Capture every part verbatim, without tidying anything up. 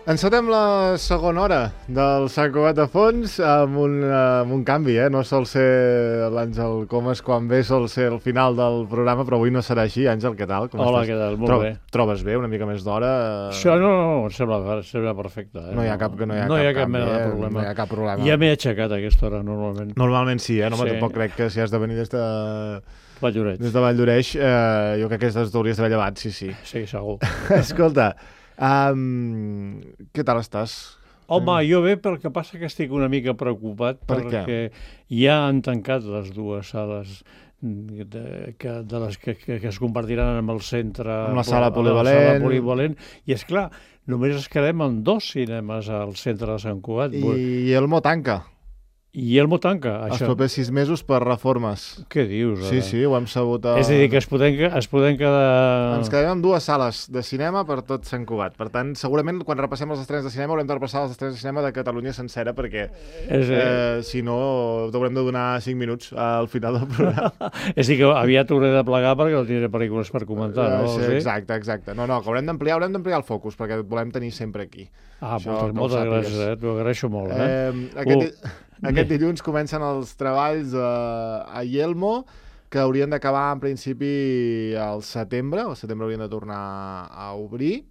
Encetem la segona hora del Sant Cugat de Fons amb un, uh, amb un canvi, eh? No sol ser l'Àngel Comas quan ve, sol ser el final del programa, però avui no serà així. Àngel, què tal? Com Hola, estàs? què tal? Molt Tro bé. Trobes bé, una mica més d'hora? Això no, no, no, em sembla, em sembla perfecte. Eh? No hi ha cap, no hi ha no cap, hi ha cap canvi, mena eh? de problema. No hi ha cap problema. Ja m'he aixecat a aquesta hora, normalment. Normalment sí, eh? No, Sí. tampoc crec que si has de venir des de, Valloreig. des de Vall d'Oreix, eh, jo crec que t'hauries d'haver llevat, sí, sí. Sí, segur. Escolta, um, què tal estàs? Home, jo bé, però el que passa que estic una mica preocupat Per perquè què? ja han tancat les dues sales de, que, de les que, que, que es compartiran amb el centre... Amb la sala amb polivalent. La sala polivalent. I, és clar, només es quedem amb dos cinemes al centre de Sant Cugat. I Elmo tanca I Elmo tanca, els això. propers sis mesos per reformes. Què dius, ara? Sí, sí, ho hem sabut. A... És a dir, que es podem, es podem quedar... Ens quedem amb dues sales de cinema per tot Sant Cugat. Per tant, segurament, quan repassem els estrenes de cinema, haurem de repassar els estrenes de cinema de Catalunya sencera, perquè És, eh... eh, si no, t'haurem de donar cinc minuts al final del programa. És a dir, que aviat hauré de plegar perquè no tindré pel·lícules per comentar, no? Sí, Sí? exacte, exacte. No, no, que haurem d'ampliar, haurem d'ampliar el focus, perquè et volem tenir sempre aquí. Ah, Això, moltes, que ho moltes sàpigues. gràcies, eh? T'ho agraeixo molt, eh? Eh, aquest, uh. aquest dilluns comencen els treballs a, a Yelmo, que haurien d'acabar en principi al setembre. Al setembre haurien de tornar a obrir.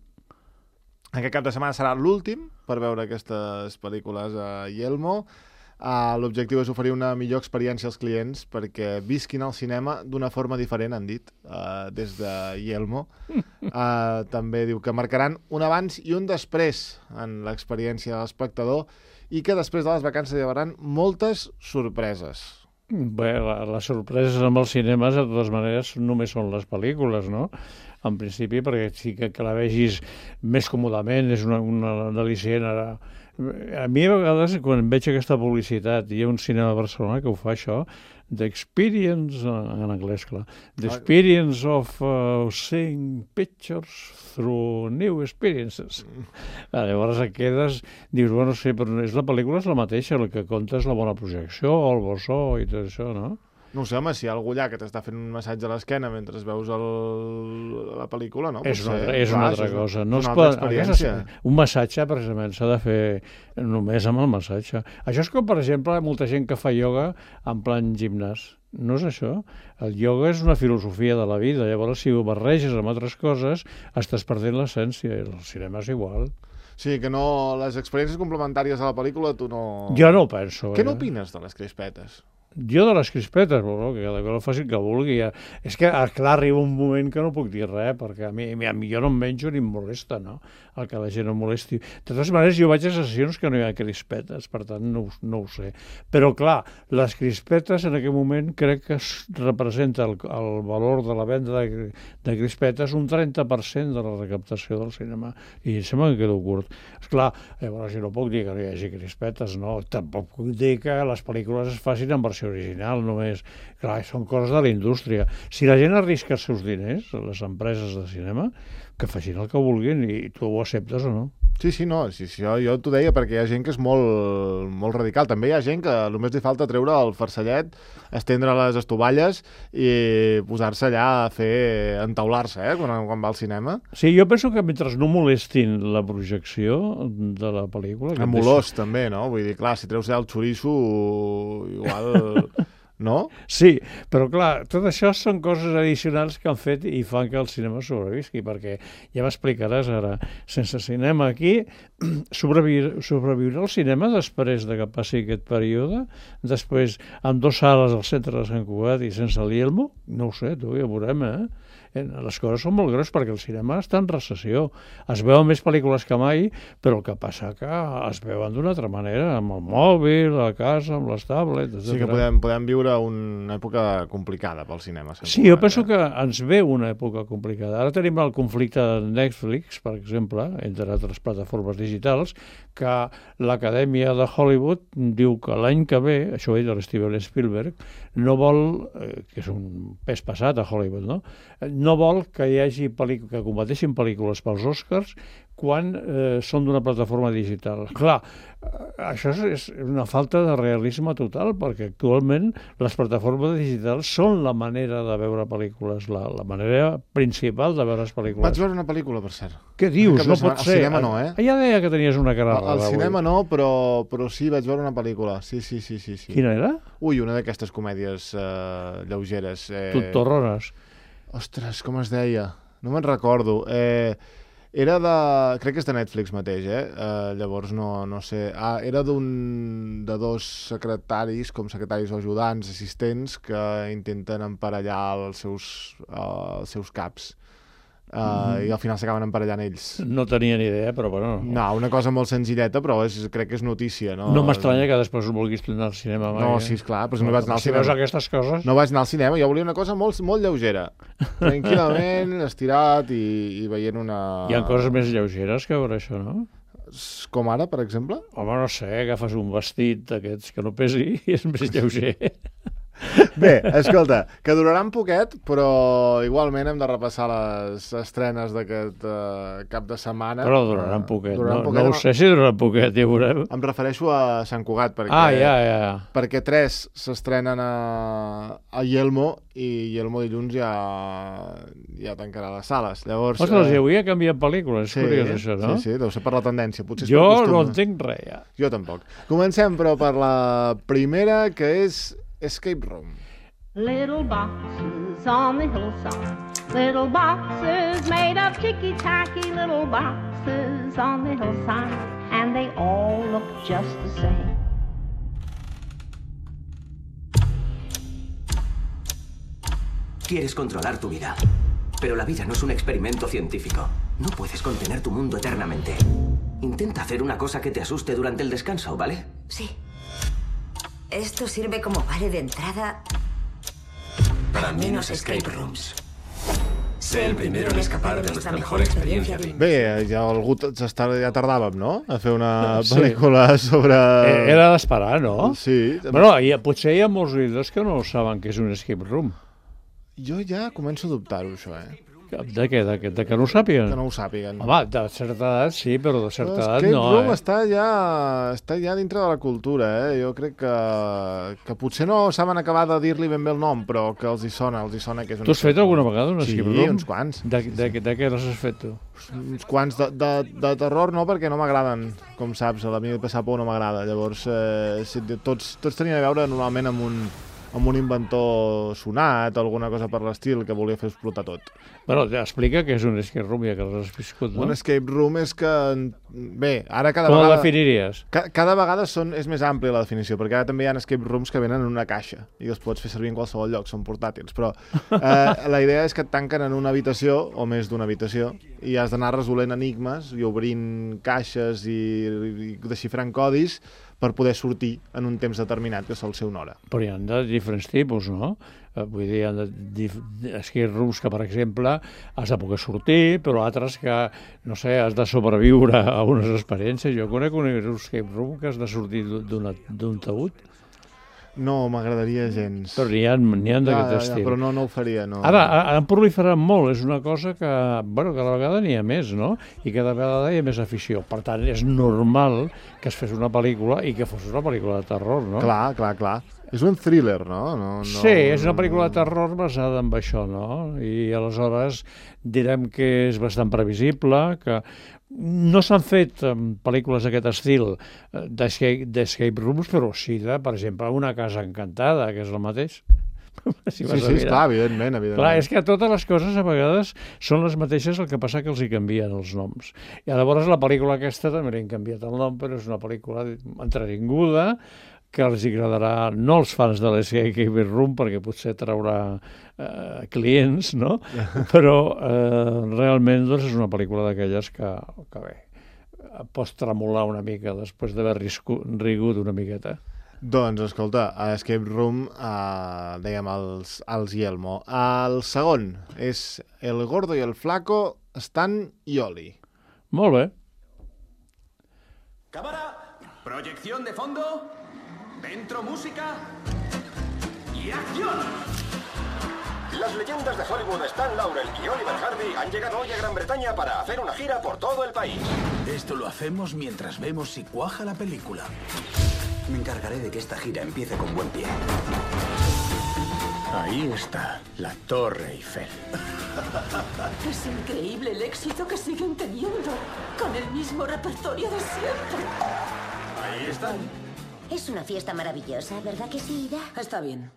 Aquest cap de setmana serà l'últim per veure aquestes pel·lícules a Yelmo. Uh, L'objectiu és oferir una millor experiència als clients perquè visquin al cinema d'una forma diferent, han dit, uh, des de Yelmo. Uh, també diu que marcaran un abans i un després en l'experiència de l'espectador i que després de les vacances hi haurà moltes sorpreses. Bé, la, les sorpreses amb els cinemes, de totes maneres, només són les pel·lícules, no? En principi, perquè sí que, que la vegis més còmodament, és una, una delicient. Ara. A mi, a vegades, quan veig aquesta publicitat, hi ha un cinema a Barcelona que ho fa això, The Experience, en anglès, clar, The Experience of uh, Seeing Pictures Through New Experiences. Ah, llavors et quedes, dius, bueno, sí, però és la pel·lícula és la mateixa, el que compta és la bona projecció, el bo so i tot això, no? No ho sé, home, si hi ha algú allà que t'està fent un massatge a l'esquena mentre veus el, la pel·lícula, no? És una, Potser, altra, és clar, una altra és cosa. Una, No una es altra pot, experiència. aquesta, un massatge, precisament, s'ha de fer només amb el massatge. Això és com, per exemple, molta gent que fa ioga en plan gimnàs. No és això. El ioga és una filosofia de la vida. Llavors, si ho barreges amb altres coses, estàs perdent l'essència. El cinema és igual. Sí, que no... Les experiències complementàries a la pel·lícula tu no... Jo no ho penso. Què eh? n'opines de les crispetes? Jo de les crispetes, bueno, que cada cosa faci el que vulgui. Ja. És que, clar, arriba un moment que no puc dir res, perquè a mi, a mi jo no em menjo ni em molesta, no? El que la gent no molesti. De totes maneres, jo vaig a sessions que no hi ha crispetes, per tant, no, no ho sé. Però, clar, les crispetes en aquest moment crec que es representa el, el valor de la venda de, de crispetes un trenta per cent de la recaptació del cinema. I em sembla que quedo curt. Esclar, llavors jo no puc dir que no hi hagi crispetes, no? Tampoc puc dir que les pel·lícules es facin en versió original només. Clar, són coses de la indústria. Si la gent arrisca els seus diners, les empreses de cinema, que facin el que vulguin i tu ho acceptes o no. Sí, sí, no, sí, sí, jo, jo t'ho deia perquè hi ha gent que és molt, molt radical. També hi ha gent que només li falta treure el farcellet, estendre les estovalles i posar-se allà a fer, entaular-se, eh, quan, quan va al cinema. Sí, jo penso que mentre no molestin la projecció de la pel·lícula... Amb olors, també, no? Vull dir, clar, si treus allà el xoriço, igual... No? Sí, però clar, tot això són coses addicionals que han fet i fan que el cinema sobrevisqui, perquè ja m'explicaràs ara, sense cinema aquí, sobreviure, sobreviure al cinema després de que passi aquest període, després amb dues sales al centre de Sant Cugat i sense l'Yelmo, no ho sé, tu, ja veurem, eh? Les coses són molt greus perquè el cinema està en recessió. Es veuen més pel·lícules que mai, però el que passa que es veuen d'una altra manera, amb el mòbil, a casa, amb les tablets, etcètera. Sí que podem, podem viure una època complicada pel cinema. Sí, jo penso que ens ve una època complicada. Ara tenim el conflicte de Netflix, per exemple, entre altres plataformes digitals, que l'Acadèmia de Hollywood diu que l'any que ve, això ho ha dit l'Steven Spielberg, no vol, eh, que és un pes passat a Hollywood, no? no vol que hi hagi pel·lícules, que competeixin pel·lícules pels Oscars quan eh, són d'una plataforma digital. Clar, això és una falta de realisme total, perquè actualment les plataformes digitals són la manera de veure pel·lícules, la, la manera principal de veure les pel·lícules. Vaig veure una pel·lícula, per cert. Què dius? No pot Al ser. cinema no, eh? Ja deia que tenies una cara. Al cinema no, però, però sí, vaig veure una pel·lícula. Sí, sí, sí, sí, sí. Quina era? Ui, una d'aquestes comèdies eh, lleugeres. Eh... Torrones. Ostres, com es deia? No me'n recordo. Eh... Era de... Crec que és de Netflix mateix, eh? Uh, llavors no, no sé... Ah, era d'un... de dos secretaris, com secretaris o ajudants, assistents, que intenten emparellar els seus, uh, els seus caps. Uh, mm. I al final s'acaben emparellant ells. No tenia ni idea, però bueno... No, una cosa molt senzilleta, però és, crec que és notícia, no? No m'estranya que després ho vulguis anar al cinema mai. No, eh? sí, esclar, però si no, no vaig anar al si cinema. Si veus aquestes coses... No vaig anar al cinema, jo volia una cosa molt, molt lleugera. Tranquil·lament, estirat i, i veient una... Hi ha coses més lleugeres que veure això, no? Com ara, per exemple? Home, no sé, agafes un vestit d'aquests que no pesi i és més lleuger. Bé, escolta, que durarà un poquet, però igualment hem de repassar les estrenes d'aquest uh, cap de setmana. Però durarà un poquet, durarà no, un poquet no ho sé si durarà un poquet, ja ho veurem. Em refereixo a Sant Cugat, perquè, ah, ja, ja. perquè tres s'estrenen a, a Yelmo i Yelmo dilluns ja, ja tancarà les sales. Llavors, Ostres, eh... avui ha canviat pel·lícules, és sí, curiós això, no? Sí, sí, deu ser per la tendència. Potser jo costum... no entenc res, ja. Jo tampoc. Comencem, però, per la primera, que és Escape Room. Little boxes on the hillside, little boxes made of ticky-tacky, little boxes on the hillside, and they all look just the same. Quieres controlar tu vida, pero la vida no es un experimento científico. No puedes contener tu mundo eternamente. Intenta hacer una cosa que te asuste durante el descanso, ¿vale? Sí. Esto sirve como vale de entrada para menos escape rooms. Sé el primero en escapar de nuestra mejor experiencia. Bé, ja algú ja tardàvem, no?, a fer una pel·lícula sí. sobre... Era d'esperar, no? Sí. Però hi ha, potser hi ha molts oïdors que no saben què és un escape room. Jo ja començo a dubtar-ho, això, eh? De què? De, de, de que no ho sàpiguen? Que no ho sàpiguen. Home, de certa edat sí, però de certa edat no, no, room eh? està ja, està ja dintre de la cultura, eh? Jo crec que, que potser no saben acabar de dir-li ben bé el nom, però que els hi sona, els hi sona que és un... Tu has fet alguna vegada un escape room? Sí, uns quants. De, de, de, de què les has fet tu? Uns quants. De, de, de terror no, perquè no m'agraden, com saps, a mi de passar por no m'agrada. Llavors, eh, tots, tots tenien a veure normalment amb un... amb un inventor sonat o alguna cosa per l'estil que volia fer explotar tot. Bueno, explica què és un escape room, ja que l'has viscut, no? Un escape room és que... Bé, ara cada Com vegada... Com el definiries? Ca cada vegada són, és més àmplia la definició, perquè ara també hi ha escape rooms que venen en una caixa i els pots fer servir en qualsevol lloc, són portàtils, però eh, la idea és que et tanquen en una habitació, o més d'una habitació, i has d'anar resolent enigmes i obrint caixes i, i desxifrant codis per poder sortir en un temps determinat, que sol ser una hora. Però hi ha de diferents tipus, no? Vull dir, hi ha de, de escape rooms que, per exemple, has de poder sortir, però altres que, no sé, has de sobreviure a unes experiències. Jo conec un escape room que has de sortir d'un taüt. No, m'agradaria gens. Però n'hi ha, n'hi ha d'aquest ja, estil. Ja, però no, no ho faria, no. Ara, han proliferat molt, és una cosa que, bueno, cada vegada n'hi ha més, no? I cada vegada hi ha més afició. Per tant, és normal que es fes una pel·lícula i que fos una pel·lícula de terror, no? Clar, clar, clar. És un thriller, no? no, no sí, és una pel·lícula de terror basada en això, no? I aleshores direm que és bastant previsible, que no s'han fet um, pel·lícules d'aquest estil uh, d'escape rooms, però sí de, per exemple, Una casa encantada, que és el mateix. Si sí, sí, esclar, evidentment, evidentment. Clar, és que totes les coses a vegades són les mateixes, el que passa que els hi canvien els noms. I llavors la pel·lícula aquesta també li han canviat el nom, però és una pel·lícula entretinguda, que els agradarà, no als fans de l'escape room, perquè potser traurà eh, clients, no? Però eh, realment doncs, és una pel·lícula d'aquelles que, que bé, pots tremolar una mica després d'haver rigut una miqueta. Doncs, escolta, a Escape Room, eh, dèiem els, els Yelmo. El segon és El Gordo i el Flaco, Stan i Oli. Molt bé. Cámara, proyección de fondo... Dentro música y acción. La Las leyendas de Hollywood Stan Laurel y Oliver Hardy han llegado hoy a Gran Bretaña para hacer una gira por todo el país. Esto lo hacemos mientras vemos si cuaja la película. Me encargaré de que esta gira empiece con buen pie. Ahí está, la Torre Eiffel. Es increíble el éxito que siguen teniendo, con el mismo repertorio de siempre. Ahí están. Es una fiesta maravillosa, ¿verdad que sí, Ida? Está bien.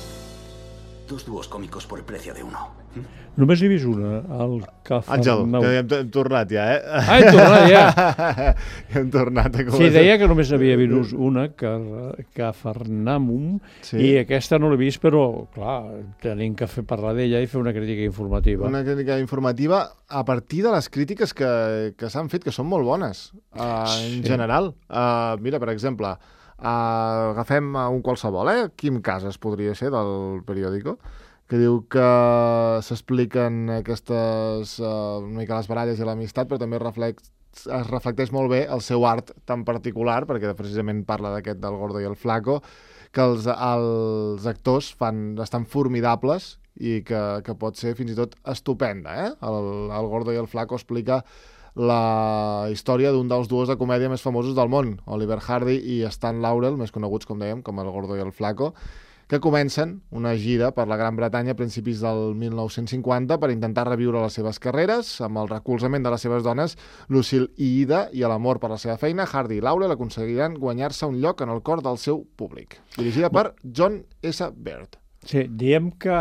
Dos dúos còmicos por el precio de uno. Només he vist una, el Àngel, Cafarnaum. que hem, hem tornat ja, eh? Ah, hem tornat ja. hem tornat a Sí, deia que només havia vist una, Cafarnaum, Sí. i aquesta no l'he vist, però, clar, tenim que fer parlar d'ella i fer una crítica informativa. Una crítica informativa a partir de les crítiques que, que s'han fet, que són molt bones, uh, Sí. en general. Uh, mira, per exemple, uh, agafem un qualsevol, eh? Quim Casas podria ser, del periòdico, que diu que s'expliquen aquestes, uh, una mica les baralles i l'amistat, però també reflex, es reflecteix molt bé el seu art tan particular, perquè precisament parla d'aquest del Gordo i el Flaco, que els, els actors fan, estan formidables i que, que pot ser fins i tot estupenda. Eh? El, el Gordo i el Flaco explica la història d'un dels duos de comèdia més famosos del món, Oliver Hardy i Stan Laurel, més coneguts, com dèiem, com el Gordo i el Flaco, que comencen una gira per la Gran Bretanya a principis del mil nou-cents cinquanta per intentar reviure les seves carreres, amb el recolzament de les seves dones, Lucille i Ida, i a l'amor per la seva feina, Hardy i Laurel aconseguiran guanyar-se un lloc en el cor del seu públic. Dirigida per John S. Baird. Sí, diem que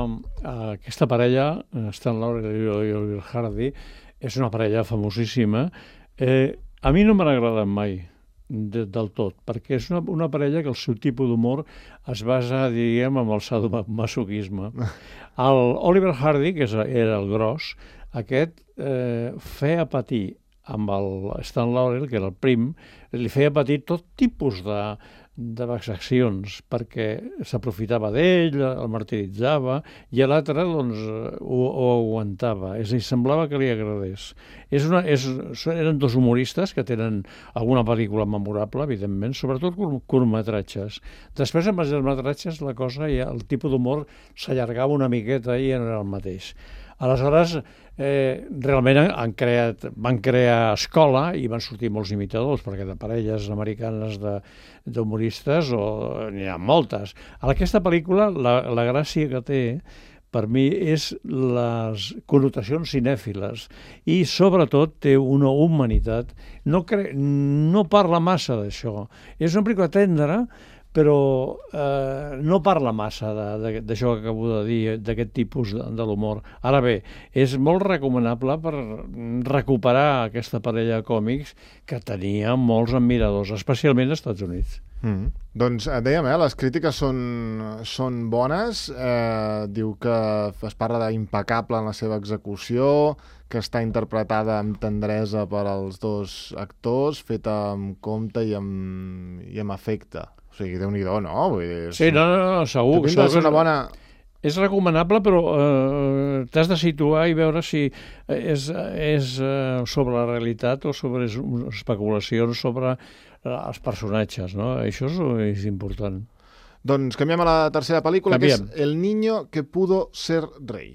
uh, aquesta parella, Stan Laurel i Oliver Hardy, és una parella famosíssima. Eh, a mi no m'ha agradat mai, de, del tot, perquè és una, una parella que el seu tipus d'humor es basa, diríem, en el sadomasoquisme. El Oliver Hardy, que és, era el gros, aquest eh, feia patir amb el Stan Laurel, que era el prim, li feia patir tot tipus de, de vexacions, perquè s'aprofitava d'ell, el martiritzava, i l'altre doncs, ho, ho aguantava. És a dir, semblava que li agradés. És una, és, eren dos humoristes que tenen alguna pel·lícula memorable, evidentment, sobretot curtmetratges. Després, amb els llargmetratges, la cosa, ja, el tipus d'humor s'allargava una miqueta i ja no era el mateix. Aleshores, eh, realment han creat, van crear escola i van sortir molts imitadors, perquè de parelles americanes d'humoristes n'hi ha moltes. En aquesta pel·lícula, la, la gràcia que té, per mi, és les connotacions cinèfiles i, sobretot, té una humanitat. No, cre... no parla massa d'això. És una pel·lícula tendra, però eh, no parla massa d'això que acabo de dir, d'aquest tipus de, de l'humor. Ara bé, és molt recomanable per recuperar aquesta parella de còmics que tenia molts admiradors, especialment als Estats Units. Mm. Doncs dèiem, eh, les crítiques són, són bones, eh, diu que es parla d'impecable en la seva execució, que està interpretada amb tendresa per als dos actors, feta amb compte i amb, i amb afecte. O sigui, Déu-n'hi-do, no? Vull dir, és... Sí, no, no, no segur. Que és una bona... És recomanable, però eh, t'has de situar i veure si és, és eh, sobre la realitat o sobre especulacions sobre els personatges, no? Això és, és important. Doncs canviem a la tercera pel·lícula, Canviem. que és El niño que pudo ser rey.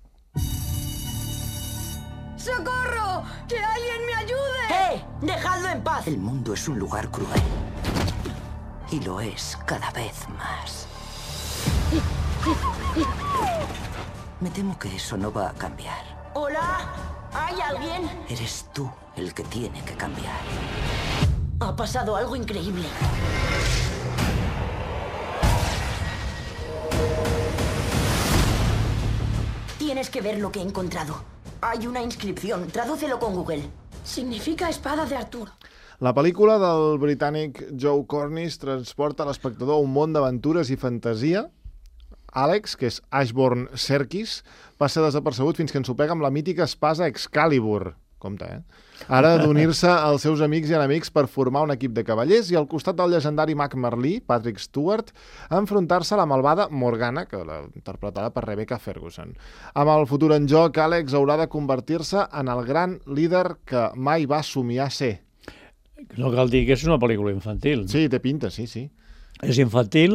¡Socorro! ¡Que alguien me ayude! ¡Eh! ¡Dejadlo en paz! El mundo es un lugar cruel. Y lo es cada vez más. Me temo que eso no va a cambiar. ¿Hola? ¿Hay alguien? Eres tú el que tiene que cambiar. Ha pasado algo increíble. Tienes que ver lo que he encontrado. Hay una inscripción. Tradúcelo con Google. Significa espada de Arturo. La pel·lícula del britànic Joe Cornish transporta l'espectador a un món d'aventures i fantasia. Àlex, que és Ashbourne Serkis, passa desapercebut fins que ens sopega amb la mítica espasa Excalibur. Compte, eh? Ara d'unir-se als seus amics i enemics per formar un equip de cavallers i al costat del llegendari mag Merlí, Patrick Stewart, a enfrontar-se a la malvada Morgana, que l'ha interpretada per Rebecca Ferguson. Amb el futur en joc, Àlex haurà de convertir-se en el gran líder que mai va somiar ser. No cal dir que és una pel·lícula infantil. Sí, té pinta, sí, sí. És infantil,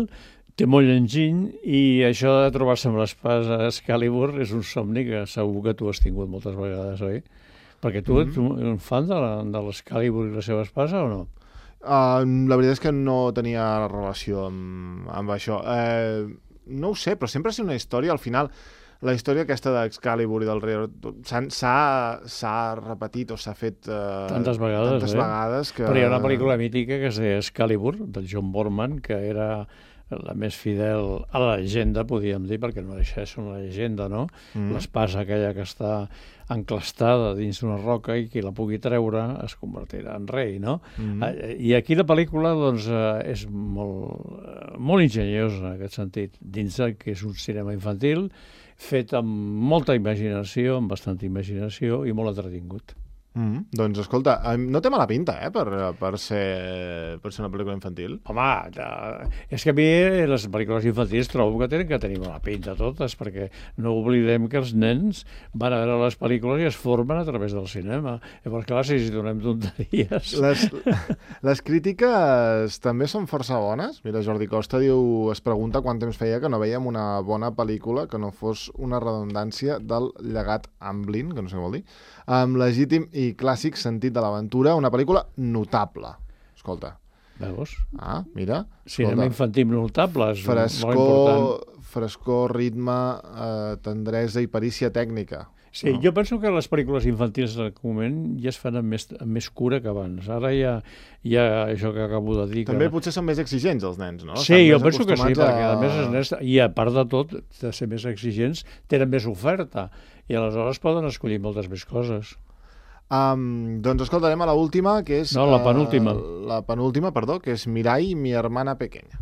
té molt enginy i això de trobar-se amb l'espasa Excalibur és un somni que segur que tu has tingut moltes vegades, oi? Perquè tu ets un, un fan de, la, de l'Excalibur i la seva espasa o no? Uh, la veritat és que no tenia relació amb, amb això. Uh, no ho sé, però sempre ha sigut una història, al final, la història aquesta d'Excalibur i del rei s'ha repetit o s'ha fet uh, tantes vegades, tantes eh? vegades que... Però hi ha una pel·lícula mítica que es deia Excalibur, del John Borman, que era la més fidel a la llegenda, podríem dir, perquè no deixa de ser una llegenda, no? Mm. L'espasa aquella que està enclastada dins d'una roca i qui la pugui treure es convertirà en rei, no? Mm. I aquí la pel·lícula, doncs, és molt, molt enginyosa en aquest sentit, dins del que és un cinema infantil, fet amb molta imaginació, amb bastanta imaginació i molt entretingut. Mm, doncs, escolta, no té mala pinta, eh, per, per, ser, per ser una pel·lícula infantil. Home, és que a mi les pel·lícules infantils trobo que tenen que tenir mala pinta totes, perquè no oblidem que els nens van a veure les pel·lícules i es formen a través del cinema. Llavors, clar, si ens donem tonteries... Les, les crítiques també són força bones. Mira, Jordi Costa diu, es pregunta quant temps feia que no veiem una bona pel·lícula que no fos una redundància del llegat Amblin, que no sé què vol dir, amb legítim i clàssic sentit de l'aventura, una pel·lícula notable. Escolta. Veus? Ah, mira. Cinema infantil notable, és frescor, molt important. Frescor, ritme, eh, tendresa i perícia tècnica. Sí, no? Jo penso que les pel·lícules infantils en aquest moment ja es fan amb més, amb més cura que abans. Ara hi ha, hi ha això que acabo de dir. També que... potser són més exigents els nens, no? Sí, Estan jo penso que sí, a... perquè a més els nens, i a part de tot, de ser més exigents, tenen més oferta i aleshores poden escollir moltes més coses. Um, doncs escoltarem a l'última, que és... No, la penúltima. Uh, la penúltima, perdó, que és Mirai, mi hermana pequeña.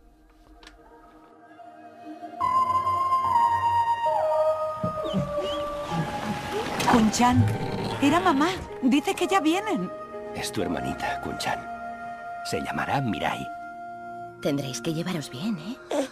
Kun-chan, era mamá. Dice que ya vienen. Es tu hermanita, Kun-chan. Se llamará Mirai. Tendréis que llevaros bien, ¿eh?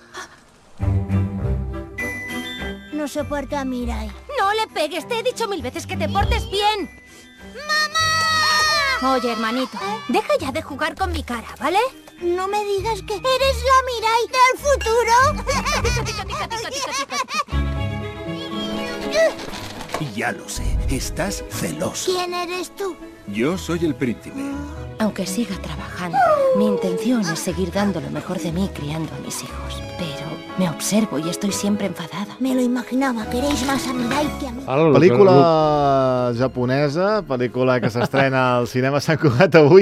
No soporto a Mirai. No le pegues, te he dicho mil veces que te portes bien. ¡Mamá! Oye, hermanito, deja ya de jugar con mi cara, ¿vale? No me digas que eres la Mirai del futuro. Ya lo sé, estás celoso. ¿Quién eres tú? Yo soy el príncipe. Aunque siga trabajando, mi intención es seguir dando lo mejor de mí criando a mis hijos. Pero me observo y estoy siempre enfadada. Me lo imaginaba, queréis más a Mirai que a mí. Pel·lícula japonesa, pel·lícula que s'estrena al cinema Sant Cugat avui.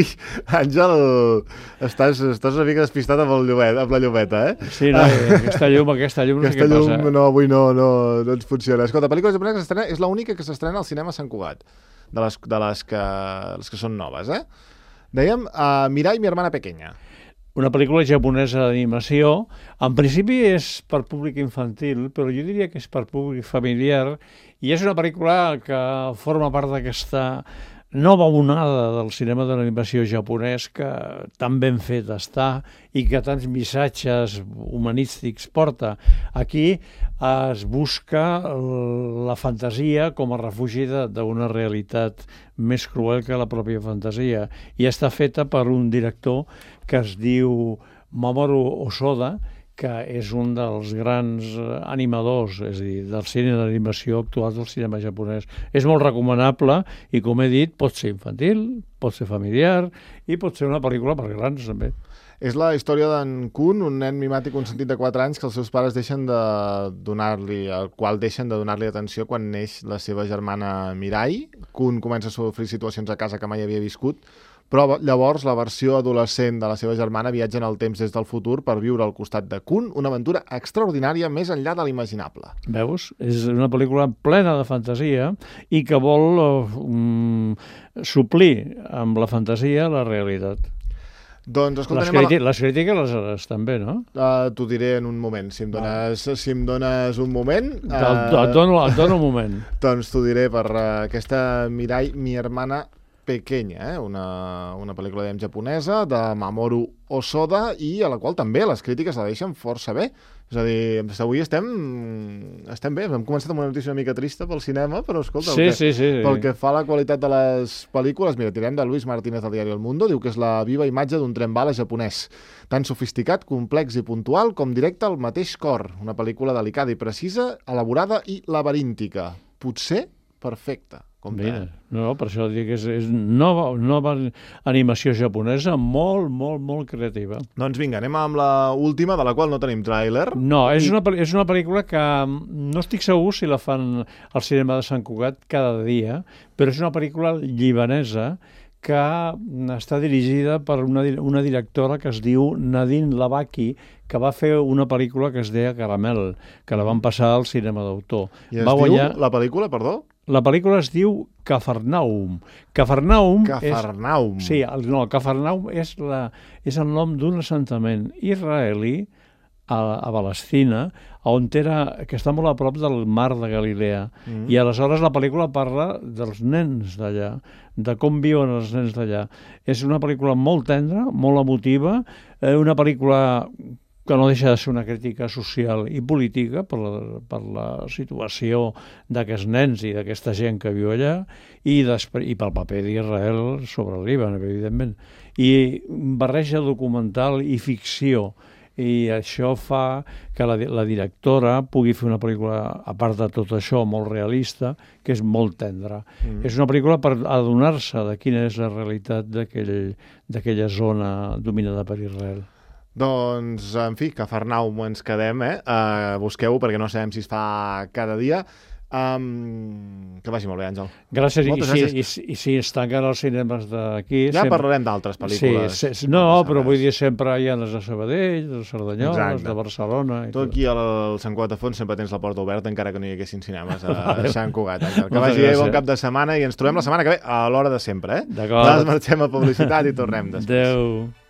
Àngel, estàs, estàs una mica despistat amb, el llubet, amb la llumeta, eh? Sí, no, aquesta llum, aquesta llum, no sé què llum, passa. No, avui no, no, no ens funciona. Escolta, pel·lícula japonesa que s'estrena és l'única que s'estrena al cinema Sant Cugat, de les, de les, que, les que són noves, eh? Dèiem, uh, Mirai, mi hermana pequeña. Una pel·lícula japonesa d'animació. En principi és per públic infantil, però jo diria que és per públic familiar, i és una pel·lícula que forma part d'aquesta nova onada del cinema de l'animació japonès que tan ben fet està i que tants missatges humanístics porta. Aquí es busca la fantasia com a refugi d'una realitat més cruel que la pròpia fantasia, i està feta per un director que es diu Mamoru Hosoda, que és un dels grans animadors, és a dir, del cine d'animació actual del cinema japonès. És molt recomanable i, com he dit, pot ser infantil, pot ser familiar i pot ser una pel·lícula per grans, també. És la història d'en Kun, un nen mimat i consentit de quatre anys que els seus pares deixen de donar-li, al qual deixen de donar-li atenció quan neix la seva germana Mirai. Kun comença a sofrir situacions a casa que mai havia viscut, però llavors la versió adolescent de la seva germana viatja en el temps des del futur per viure al costat de Kun una aventura extraordinària més enllà de l'imaginable. Veus? És una pel·lícula plena de fantasia i que vol um, suplir amb la fantasia la realitat. Doncs, escolta, les, críti la... les crítiques les, les també, no? Uh, T'ho diré en un moment, si em dones, ah. si em dones un moment. Uh... Et, et, dono, et dono un moment. Doncs t'ho diré per uh, aquesta Mirai, mi hermana pequeña, eh? una, una pel·lícula diem, japonesa de Mamoru Hosoda i a la qual també les crítiques la deixen força bé. És a dir, avui estem estem bé, hem començat amb una notícia una mica trista pel cinema, però escolta, sí, el que, sí, sí, sí. pel que fa a la qualitat de les pel·lícules, mira, tirem de Luis Martínez del diari El Mundo, diu que és la viva imatge d'un tren bala japonès, tan sofisticat, complex i puntual com directe al mateix cor. Una pel·lícula delicada i precisa, elaborada i laberíntica. Potser perfecta. Mira, no, per això dic que és, és nova, nova animació japonesa molt, molt, molt creativa. Doncs vinga, anem amb la última, de la qual no tenim tràiler. No, és, I... una, és una pel·lícula que no estic segur si la fan al cinema de Sant Cugat cada dia, però és una pel·lícula libanesa que està dirigida per una, una directora que es diu Nadine Labaki, que va fer una pel·lícula que es deia Caramel, que la van passar al cinema d'autor. I es va diu guanyar... la pel·lícula, perdó? La pel·lícula es diu Cafarnaum. Cafarnaum, Cafarnaum. És, sí, el, no, Cafarnaum és, la, és el nom d'un assentament israelí a, a Palestina, on era, que està molt a prop del mar de Galilea. Mm. I aleshores la pel·lícula parla dels nens d'allà, de com viuen els nens d'allà. És una pel·lícula molt tendra, molt emotiva, eh, una pel·lícula que no deixa de ser una crítica social i política per la, per la situació d'aquests nens i d'aquesta gent que viu allà i, i pel paper d'Israel sobre el Líban, evidentment. I barreja documental i ficció, i això fa que la, la directora pugui fer una pel·lícula, a part de tot això, molt realista, que és molt tendra. Mm. És una pel·lícula per adonar-se de quina és la realitat d'aquella zona dominada per Israel. Doncs, en fi, Cafarnaum ens quedem, eh? Uh, busqueu-ho perquè no sabem si es fa cada dia. Um, que vagi molt bé, Àngel. Gràcies. Moltes I, gràcies. Si, i, I si es tanquen els cinemes d'aquí... Ja sempre... parlarem d'altres pel·lícules. Sí, sí, no, no però vull dir, sempre hi ha les de Sabadell, les de Cerdanyola, les de Barcelona... I tu tot. aquí al Sant Cugat de Fons sempre tens la porta oberta, encara que no hi haguessin cinemes a, a Sant Cugat. Àngel. Que vagi bé, bon cap de setmana, i ens trobem la setmana que ve a l'hora de sempre, eh? D'acord. Marxem a publicitat i tornem després. Adéu.